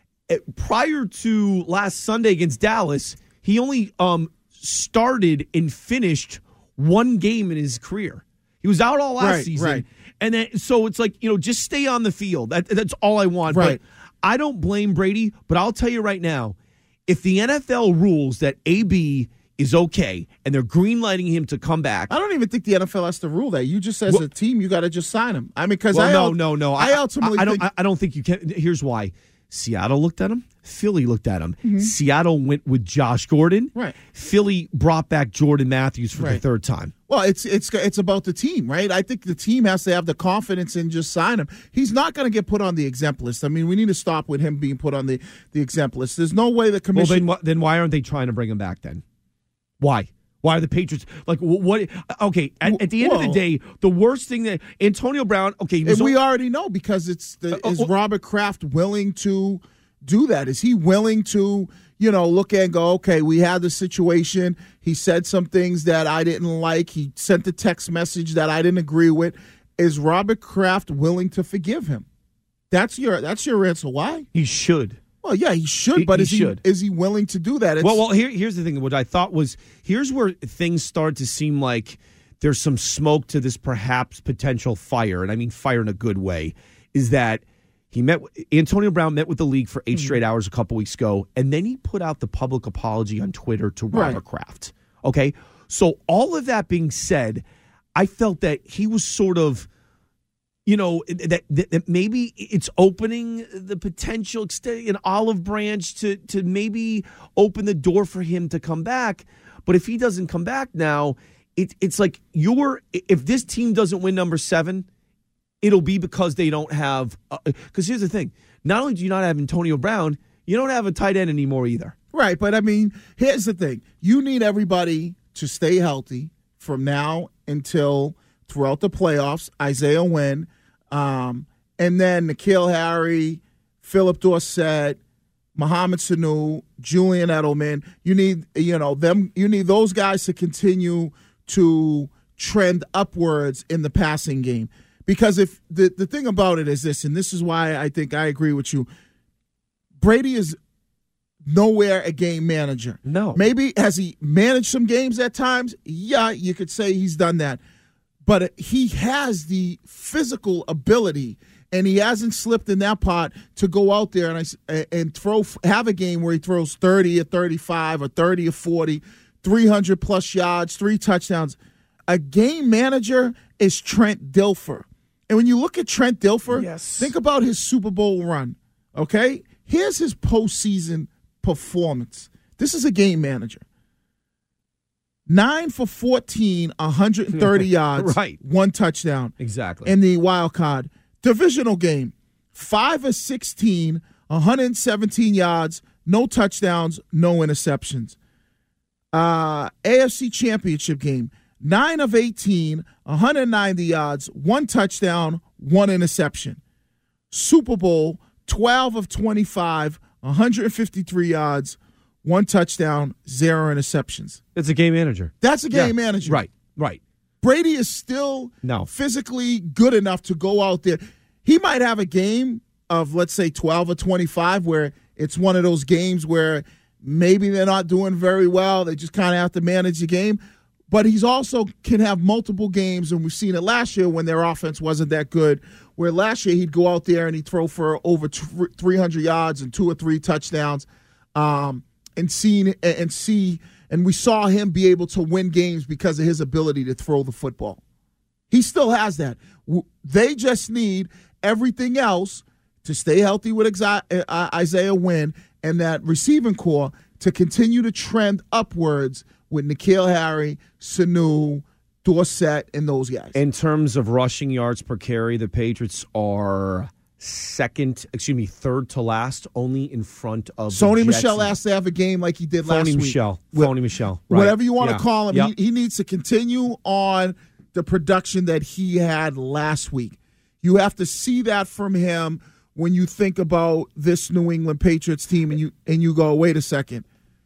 D: prior to last Sunday against Dallas, he only um, started and finished one game in his career. He was out all last
E: right,
D: season.
E: Right.
D: And then, so it's like, you know, just stay on the field. That, that's all I want.
E: Right.
D: But I don't blame Brady, but I'll tell you right now, if the N F L rules that A B is okay, and they're green-lighting him to come back.
E: I don't even think the N F L has to rule that. You just, as well, a team, you got to just sign him. I mean, because
D: well,
E: I
D: no, no, no.
E: I, I ultimately
D: I, I don't.
E: think,
D: I don't think you can. Here's why: Seattle looked at him. Philly looked at him.
E: Mm-hmm.
D: Seattle went with Josh Gordon.
E: Right.
D: Philly brought back Jordan Matthews for
E: right.
D: the third time.
E: Well, it's it's it's about the team, right? I think the team has to have the confidence and just sign him. He's not going to get put on the exempt list. I mean, we need to stop with him being put on the, the exempt list. There's no way the commission.
D: Well, then, then why aren't they trying to bring him back then? Why? Why are the Patriots like what? Okay, at, at the end Whoa. of the day, the worst thing that Antonio Brown. Okay,
E: and we already know, because it's the, uh, is uh, Robert Kraft willing to do that? Is he willing to, you know, look and go, okay, we had the situation. He said some things that I didn't like. He sent a text message that I didn't agree with. Is Robert Kraft willing to forgive him? That's your that's your answer. Why?
D: He should.
E: Well, yeah, he should, but
D: he
E: is
D: should.
E: he is he willing to do that? It's,
D: well, well, here, here's the thing. What I thought was, here's where things start to seem like there's some smoke to this perhaps potential fire, and I mean fire in a good way, is that he met, Antonio Brown met with the league for eight mm-hmm. straight hours a couple weeks ago, and then he put out the public apology on Twitter to Robert
E: right.
D: Kraft. Okay? So all of that being said, I felt that he was sort of, you know, that, that, that maybe it's opening the potential, an olive branch to to maybe open the door for him to come back. But if he doesn't come back now, it, it's like you're, if this team doesn't win number seven, it'll be because they don't have, because uh, here's the thing. Not only do you not have Antonio Brown, you don't have a tight end anymore either.
E: Right, but I mean, here's the thing. You need everybody to stay healthy from now until throughout the playoffs. Isaiah Wynn. Um, and then N'Keal Harry, Philip Dorsett, Mohamed Sanu, Julian Edelman. You need, you know, them. You need those guys to continue to trend upwards in the passing game. Because if the the thing about it is this, and this is why I think I agree with you, Brady is nowhere a game manager.
D: No.
E: Maybe has he managed some games at times? Yeah, you could say he's done that. But he has the physical ability and he hasn't slipped in that part to go out there and I, and throw have a game where he throws thirty or thirty-five or thirty or forty, three hundred plus yards, three touchdowns. A game manager is Trent Dilfer. And when you look at Trent Dilfer,
D: yes.
E: think about his Super Bowl run, okay? Here's his postseason performance. This is a game manager. Nine for fourteen, one hundred thirty yards,
D: right.
E: one touchdown.
D: Exactly.
E: In the wild card. Divisional game, five of sixteen, one hundred seventeen yards, no touchdowns, no interceptions. Uh, A F C Championship game, nine of eighteen, one hundred ninety yards, one touchdown, one interception. Super Bowl, twelve of twenty-five, one hundred fifty-three yards, one touchdown, zero interceptions.
D: It's a game manager.
E: That's a game
D: yeah.
E: manager.
D: Right, right.
E: Brady is still
D: no.
E: physically good enough to go out there. He might have a game of, let's say, twelve or twenty-five where it's one of those games where maybe they're not doing very well. They just kind of have to manage the game. But he's also can have multiple games, and we've seen it last year when their offense wasn't that good, where last year he'd go out there and he'd throw for over three hundred yards and two or three touchdowns, um, and see and see, and we saw him be able to win games because of his ability to throw the football. He still has that. They just need everything else to stay healthy with Isaiah Wynn and that receiving core to continue to trend upwards with N'Keal Harry, Sanu, Dorsett, and those guys.
D: In terms of rushing yards per carry, the Patriots are second, excuse me, third to last, only in front of
E: Sony
D: the Jets.
E: Michel has to have a game like he did
D: Phony
E: last week.
D: Michel. Phony Michel. Right.
E: Whatever you want
D: yeah.
E: to call him,
D: yep.
E: he, he needs to continue on the production that he had last week. You have to see that from him when you think about this New England Patriots team and you and you go, wait a second.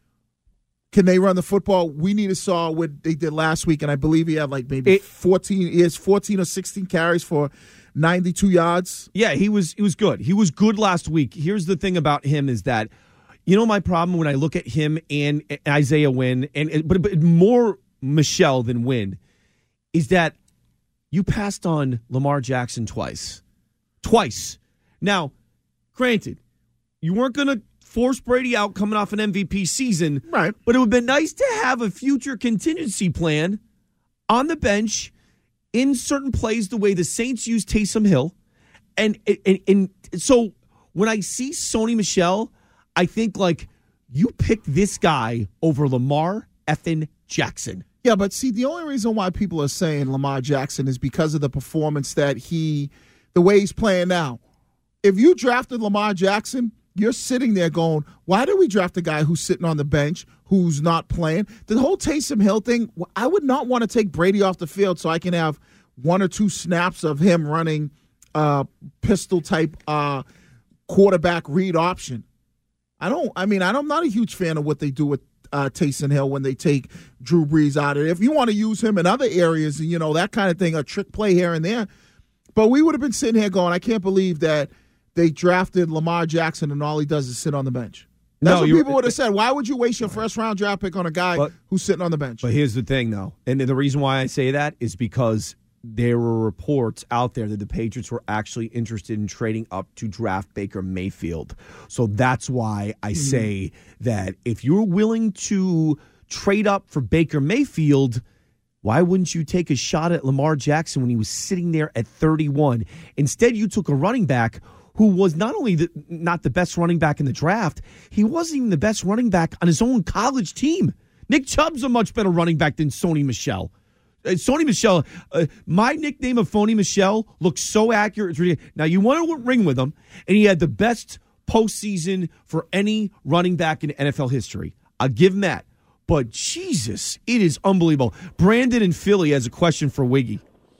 E: Can they run the football? We need to saw what they did last week, and I believe he had like maybe it, fourteen. He has fourteen or sixteen carries for ninety-two yards.
D: Yeah, he was he was good. He was good last week. Here's the thing about him is that, you know, my problem when I look at him and Isaiah Wynn, and but, but more Michel than Wynn, is that you passed on Lamar Jackson twice, twice. Now, granted, you weren't going to force Brady out coming off an M V P season.
E: Right.
D: But it would have been nice to have a future contingency plan on the bench in certain plays the way the Saints use Taysom Hill. And, and, and so when I see Sony Michel, I think, like, you picked this guy over Lamar effing Jackson.
E: Yeah, but see, the only reason why people are saying Lamar Jackson is because of the performance that he, the way he's playing now. If you drafted Lamar Jackson, you're sitting there going, why did we draft a guy who's sitting on the bench, who's not playing? The whole Taysom Hill thing, I would not want to take Brady off the field so I can have one or two snaps of him running uh, pistol-type uh, quarterback read option. I don't, I mean, I'm not a huge fan of what they do with uh, Taysom Hill when they take Drew Brees out of it. If you want to use him in other areas, you know, that kind of thing, a trick play here and there. But we would have been sitting here going, I can't believe that they drafted Lamar Jackson and all he does is sit on the bench. That's
D: no,
E: what people would have said. Why would you waste your first round draft pick on a guy but, who's sitting on the bench?
D: But here's the thing, though. And the reason why I say that is because there were reports out there that the Patriots were actually interested in trading up to draft Baker Mayfield. So that's why I say mm-hmm. that if you're willing to trade up for Baker Mayfield, why wouldn't you take a shot at Lamar Jackson when he was sitting there at thirty-one? Instead, you took a running back who was not only the, not the best running back in the draft, he wasn't even the best running back on his own college team. Nick Chubb's a much better running back than Sony Michel. Uh, Sony Michel, uh, my nickname of Phony Michel looks so accurate. Now, you want to ring with him, and he had the best postseason for any running back in N F L history. I'll give him that. But, Jesus, it is unbelievable. Brandon in Philly has a question for Wiggy.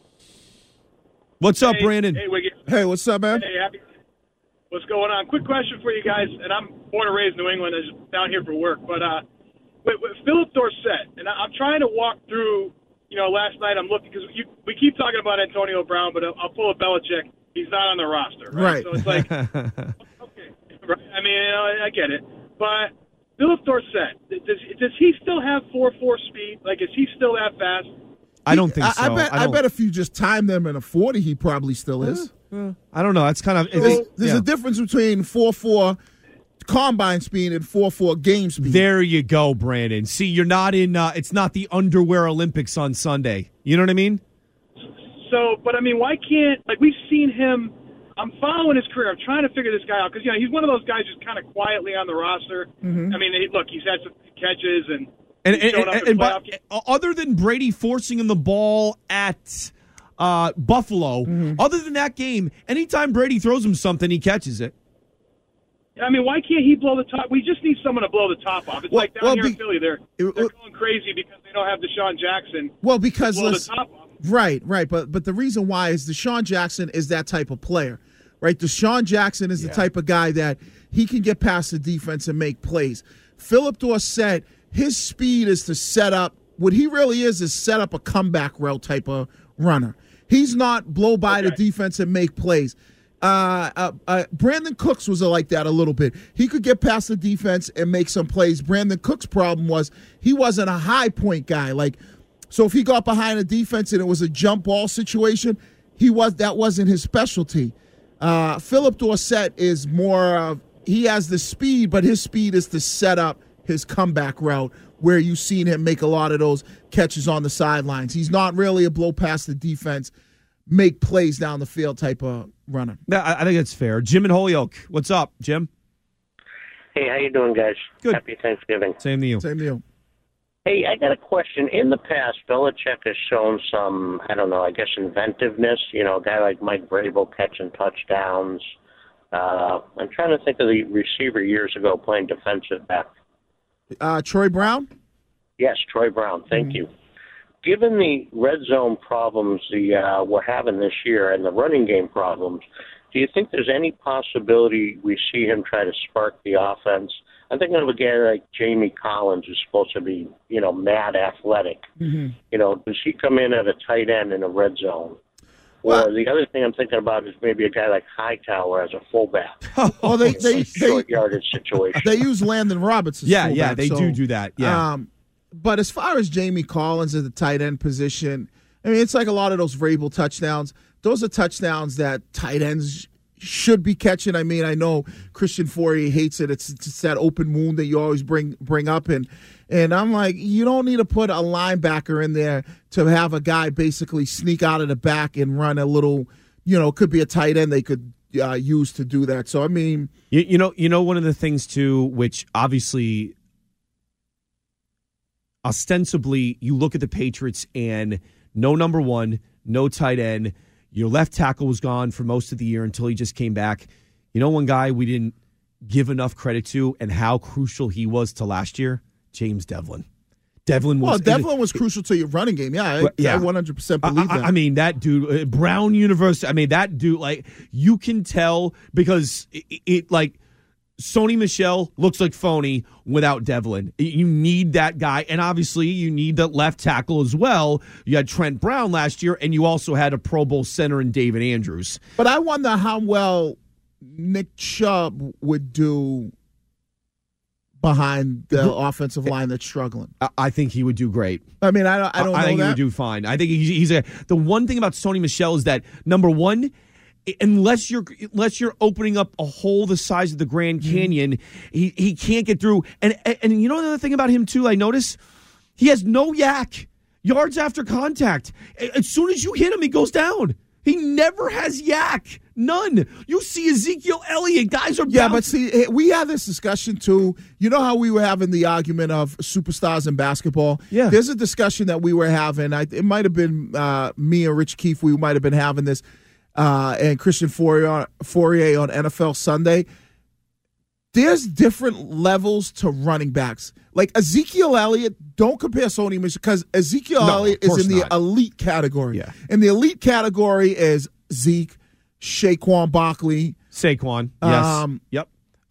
D: What's
O: hey,
D: up, Brandon?
O: Hey, Wiggy.
E: Hey, what's up, man?
O: Hey, happy. What's going on? Quick question for you guys, and I'm born and raised in New England. I'm just down here for work. But uh, with, with Philip Dorsett, and I'm trying to walk through, you know, last night I'm looking, because we keep talking about Antonio Brown, but I'll, I'll pull a Belichick. He's not on the roster, right?
E: Right.
O: So it's like, okay. Right. I mean, you know, I get it. But Philip Dorsett, does, does he still have four four speed? Like, is he still that fast?
D: I don't think so.
E: I, I bet.
D: I,
E: I bet if you just time them in a forty, he probably still is.
D: I don't know. That's kind of
E: There's,
D: it's,
E: there's
D: yeah.
E: a difference between four four combine speed and four four game speed.
D: There you go, Brandon. See, you're not in. Uh, it's not the underwear Olympics on Sunday. You know what I mean?
O: So, but I mean, why can't like we've seen him? I'm following his career. I'm trying to figure this guy out because you know he's one of those guys who's kind of quietly on the roster.
E: Mm-hmm.
O: I mean, he, look, he's had some catches and
D: And,
O: he's
D: and,
O: shown up
D: and,
O: in
D: and by,
O: playoff games.
D: other than Brady forcing him the ball at uh, Buffalo,
E: Mm-hmm.
D: other than that game, anytime Brady throws him something, he catches it.
O: I mean, why can't he blow the top? We just need someone to blow the top off. It's
E: Well-
O: like down
E: well,
O: here
E: be-
O: in Philly, they're
E: it-
O: they're going crazy because they don't have Deshaun Jackson.
E: Well, because
O: to blow the
E: listen,
O: top off.
E: right, right, but but the reason why is Deshaun Jackson is that type of player, right? Deshaun Jackson is
D: Yeah.
E: the type of guy that he can get past the defense and make plays. Philip Dorsett, his speed is to set up. What he really is is set up a comeback route type of runner. He's not blow by the
O: Okay.
E: defense and make plays. Uh, uh, uh, Brandon Cooks was like that a little bit. He could get past the defense and make some plays. Brandon Cooks' problem was he wasn't a high point guy. Like, so if he got behind the defense and it was a jump ball situation, he was that wasn't his specialty. Uh, Philip Dorsett is more of he has the speed, but his speed is to set up his comeback route where you've seen him make a lot of those catches on the sidelines. He's not really a blow past the defense, make plays down the field type of runner.
D: Yeah, I I think that's fair. Jim and Holyoke, what's up, Jim?
P: Hey, how you doing, guys?
D: Good.
P: Happy Thanksgiving.
D: Same to you.
E: Same to you.
P: Hey, I got a question. In the past, Belichick has shown some, I don't know, I guess inventiveness. You know, a guy like Mike Vrabel catching touchdowns. Uh, I'm trying to think of the receiver years ago playing defensive back.
E: Uh, Troy Brown?
P: Yes, Troy Brown. Thank
E: Mm-hmm.
P: you. Given the red zone problems the uh, we're having this year and the running game problems, do you think there's any possibility we see him try to spark the offense? I'm thinking of a guy like Jamie Collins, who's supposed to be, you know, mad athletic.
E: Mm-hmm.
P: You know, does he come in at a tight end in a red zone?
E: Well-
P: or the other thing I'm thinking about is maybe a guy like Hightower as a fullback.
E: Oh, they they
P: Short
E: they,
P: yardage situation.
E: they use Landon Roberts as
D: Yeah,
E: fullback,
D: yeah, they
E: so,
D: do do that. Yeah.
E: Um, but as far as Jamie Collins at the tight end position, I mean, it's like a lot of those Vrabel touchdowns. Those are touchdowns that tight ends should be catching. I mean, I know Christian Fourier hates it. It's, it's that open wound that you always bring bring up, and and I'm like, you don't need to put a linebacker in there to have a guy basically sneak out of the back and run a little. You know, could be a tight end they could uh, use to do that. So I mean,
D: You, you know, you know, one of the things too, which obviously, ostensibly, you look at the Patriots and no number one, no tight end. Your left tackle was gone for most of the year until he just came back. You know, one guy we didn't give enough credit to and how crucial he was to last year, James Devlin. Devlin was
E: well, Devlin was crucial to your running game. Yeah, I,
D: yeah.
E: I one hundred percent believe
D: I, I,
E: that.
D: I mean, that dude, uh, Brown University. I mean, that dude, like, you can tell because it, it like, Sony Michel looks like phony without Devlin. You need that guy. And obviously, you need the left tackle as well. You had Trent Brown last year, and you also had a Pro Bowl center in David Andrews.
E: But I wonder how well Nick Chubb would do behind the offensive line that's struggling.
D: I, I think he would do great.
E: I mean, I don't, I don't
D: I
E: know
D: think
E: that.
D: he would do fine. I think he's, he's a. The one thing about Sony Michel is that, number one, unless you're unless you're opening up a hole the size of the Grand Canyon, he, he can't get through. And, and and you know another thing about him too, I notice he has no yak yards after contact. As soon as you hit him, he goes down. He never has yak. None. You see Ezekiel Elliott. Guys are
E: Yeah,
D: bouncing.
E: but see, we had this discussion too. You know how we were having the argument of superstars in basketball?
D: Yeah.
E: There's a discussion that we were having. I, it might have been uh, me and Rich Keefe. We might have been having this. Uh, and Christian Fourier, Fourier on N F L Sunday. There's different levels to running backs. Like Ezekiel Elliott, don't compare Sony Michel because Ezekiel
D: No,
E: Elliott
D: of
E: is
D: course
E: in the
D: not.
E: elite category.
D: Yeah.
E: And the elite category is Zeke, Saquon Barkley.
D: Saquon, yes.
E: Um,
D: yep.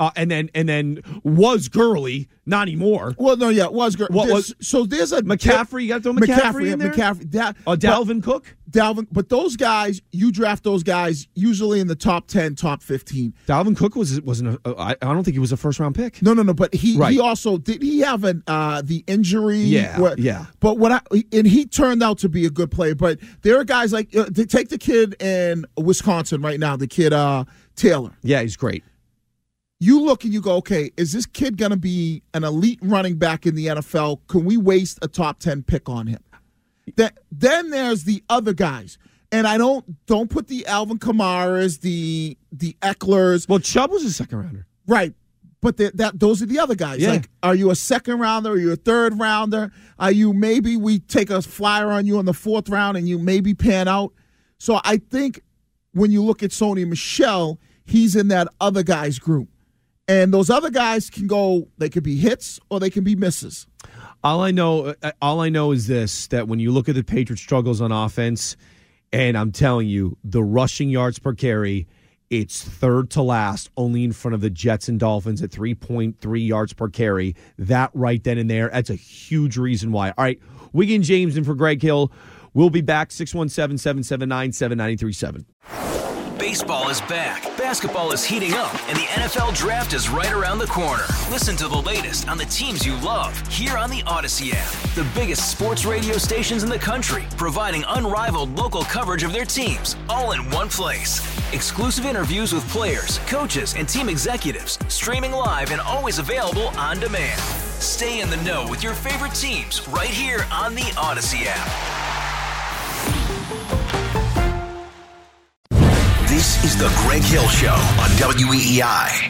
D: Uh, and then and then was Gurley, not anymore.
E: Well, no, yeah, it was Gurley.
D: What
E: There's-
D: was
E: so there's a
D: McCaffrey? You got to throw McCaffrey,
E: McCaffrey
D: in there.
E: McCaffrey. That,
D: Oh, Dalvin Cook.
E: Dalvin, but those guys, you draft those guys usually in the top ten, top fifteen.
D: Dalvin Cook was wasn't. A, I, I don't think he was a first round pick.
E: No, no, no. But he
D: Right.
E: he also did he have an uh, the injury?
D: Yeah,
E: where-
D: yeah.
E: But what I and he turned out to be a good player. But there are guys like uh, they take the kid in Wisconsin right now, the kid uh, Taylor.
D: Yeah, he's great.
E: You look and you go, okay, is this kid going to be an elite running back in the N F L? Can we waste a top ten pick on him? That, then there's the other guys. And I don't don't put the Alvin Kamaras, the the Ecklers.
D: Well, Chubb was a second rounder.
E: Right. But the, that those are the other guys.
D: Yeah.
E: Like, are you a second rounder? Are you a third rounder? Are you maybe we take a flyer on you in the fourth round and you maybe pan out? So I think when you look at Sony Michel, he's in that other guys group. And those other guys can go, they could be hits or they can be misses.
D: All I know, all I know is this: that when you look at the Patriots' struggles on offense, and I'm telling you, the rushing yards per carry, it's third to last, only in front of the Jets and Dolphins at three point three yards per carry. That right then and there, that's a huge reason why. All right, Wiggin James in for Greg Hill. We'll be back. six one seven, seven seven nine, seven nine three seven.
B: Baseball is back, basketball is heating up, and the N F L Draft is right around the corner. Listen to the latest on the teams you love here on the Odyssey app. The biggest sports radio stations in the country, providing unrivaled local coverage of their teams, all in one place. Exclusive interviews with players, coaches, and team executives, streaming live and always available on demand. Stay in the know with your favorite teams right here on the Odyssey app. This is the Greg Hill Show on W E E I.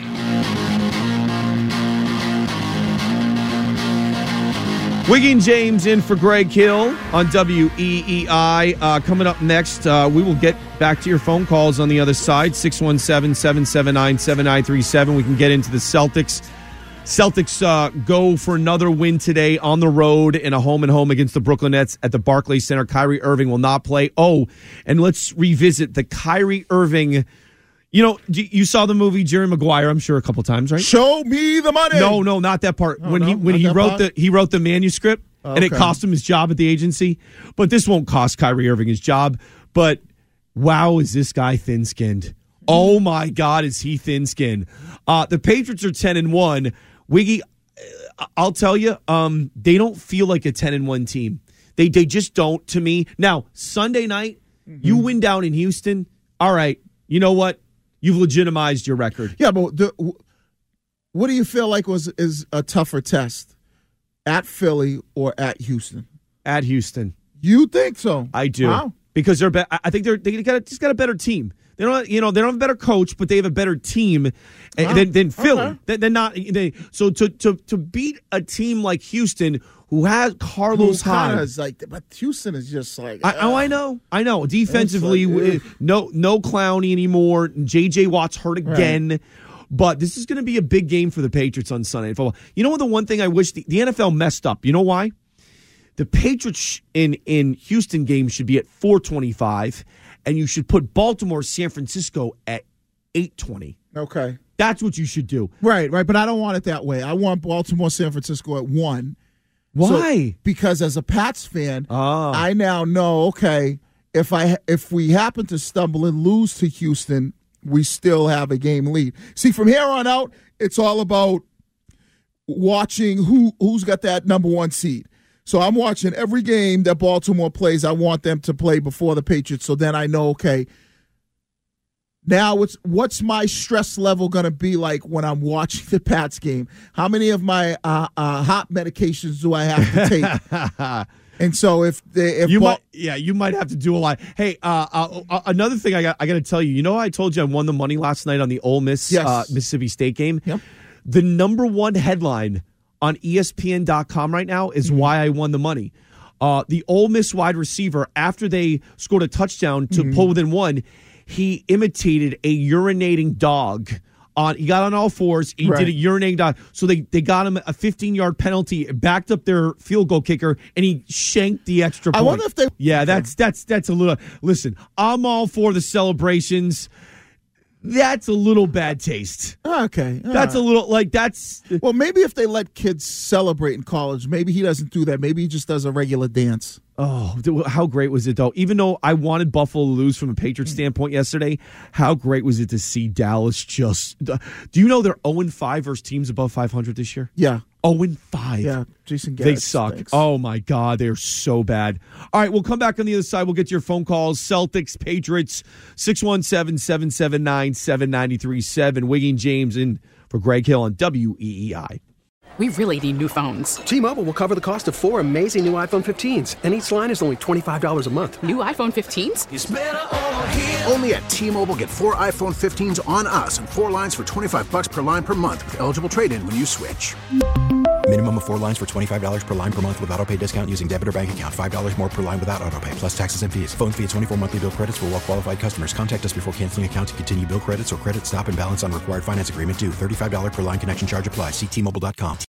D: Wiggin James in for Greg Hill on W E E I. Uh, coming up next, uh, we will get back to your phone calls on the other side. six one seven, seven seven nine, seven nine three seven. We can get into the Celtics. Celtics uh, go for another win today on the road in a home and home against the Brooklyn Nets at the Barclays Center. Kyrie Irving will not play. Oh, and let's revisit the Kyrie Irving. You know, you saw the movie Jerry Maguire, I'm sure, a couple times, right?
E: Show me the money.
D: No, no, not that part.
E: Oh,
D: when
E: no?
D: he when
E: Not
D: he
E: that
D: wrote
E: part?
D: the he wrote the manuscript
E: Oh,
D: and it
E: okay.
D: cost him his job at the agency. But this won't cost Kyrie Irving his job. But wow, is this guy thin-skinned? Oh my God, is he thin-skinned? Uh, the Patriots are ten and one. Wiggy, I'll tell you, um, they don't feel like a ten and one team. They they just don't to me. Now, Sunday night,
E: Mm-hmm.
D: you win down in Houston. All right, you know what? You've legitimized your record.
E: Yeah, but the, what do you feel like was is a tougher test, at Philly or at Houston?
D: At Houston.
E: You think so?
D: I do.
E: Wow.
D: Because they're be- I think they're they got a, just got a better team. They don't you know they don't have a better coach, but they have a better team
E: Wow.
D: than, than Philly.
E: Okay.
D: They- They're not they so to to to beat a team like Houston who has Carlos
E: Who kinda
D: Hyde.
E: is like, but Houston is just like.
D: I, oh, I know, I know. Defensively,
E: like,
D: w- no no Clowney anymore. J J Watt's hurt again. But this is going to be a big game for the Patriots on Sunday Night Football. You know what? The one thing I wish the, the N F L messed up. You know why? The Patriots in in Houston game should be at four twenty-five, and you should put Baltimore San Francisco at eight twenty.
E: Okay.
D: That's what you should do.
E: Right, right. But I don't want it that way. I want Baltimore, San Francisco at one.
D: Why?
E: So- because as a Pats fan,
D: Oh.
E: I now know, okay, if I if we happen to stumble and lose to Houston, we still have a game lead. See, from here on out, it's all about watching who who's got that number one seed. So I'm watching every game that Baltimore plays. I want them to play before the Patriots. So then I know, okay, now what's what's my stress level going to be like when I'm watching the Pats game? How many of my uh, uh, hot medications do I have to take? And so if they, if
D: you
E: Bal-
D: might, yeah, you might have to do a lot. Hey, uh, uh, uh, another thing I got, I got to tell you. You know, I told you I won the money last night on the Ole Miss
E: Yes.
D: uh, Mississippi State game.
E: Yep.
D: The number one headline on E S P N dot com right now is why I won the money. Uh, the Ole Miss wide receiver, after they scored a touchdown to
E: Mhm.
D: pull within one, he imitated a urinating dog. On he got on all fours. He
E: Right.
D: did a urinating dog. So they, they got him a fifteen-yard penalty, backed up their field goal kicker, and he shanked the extra
E: I
D: point.
E: wonder if they-
D: Yeah, that's that's that's a little. Listen, I'm all for the celebrations. That's a little bad taste.
E: Okay.
D: That's
E: right.
D: a little, like, that's...
E: Well, maybe if they let kids celebrate in college, maybe he doesn't do that. Maybe he just does a regular dance.
D: Oh, how great was it, though? Even though I wanted Buffalo to lose from a Patriots standpoint yesterday, how great was it to see Dallas just... Do you know they're oh and five versus teams above five hundred this year?
E: Yeah.
D: oh and five.
E: Yeah, Jason Garrett
D: They suck.
E: stinks.
D: Oh, my God. They're so bad. All right, we'll come back on the other side. We'll get to your phone calls. Celtics, Patriots, six one seven, seven seven nine, seven nine three seven. Wiggy and James in for Greg Hill on W E E I.
I: We really need new phones.
J: T-Mobile will cover the cost of four amazing new iPhone fifteens, and each line is only twenty-five dollars a month.
I: New iPhone fifteens?
K: It's better over here. Only at T-Mobile, get four iPhone fifteens on us and four lines for twenty-five bucks per line per month with eligible trade-in when you switch.
L: Minimum of four lines for twenty-five dollars per line per month with autopay discount using debit or bank account. five dollars more per line without autopay, plus taxes and fees. Phone fee at twenty-four monthly bill credits for well-qualified customers. Contact us before canceling account to continue bill credits or credit stop and balance on required finance agreement due. thirty-five dollars per line connection charge applies. See T Mobile dot com.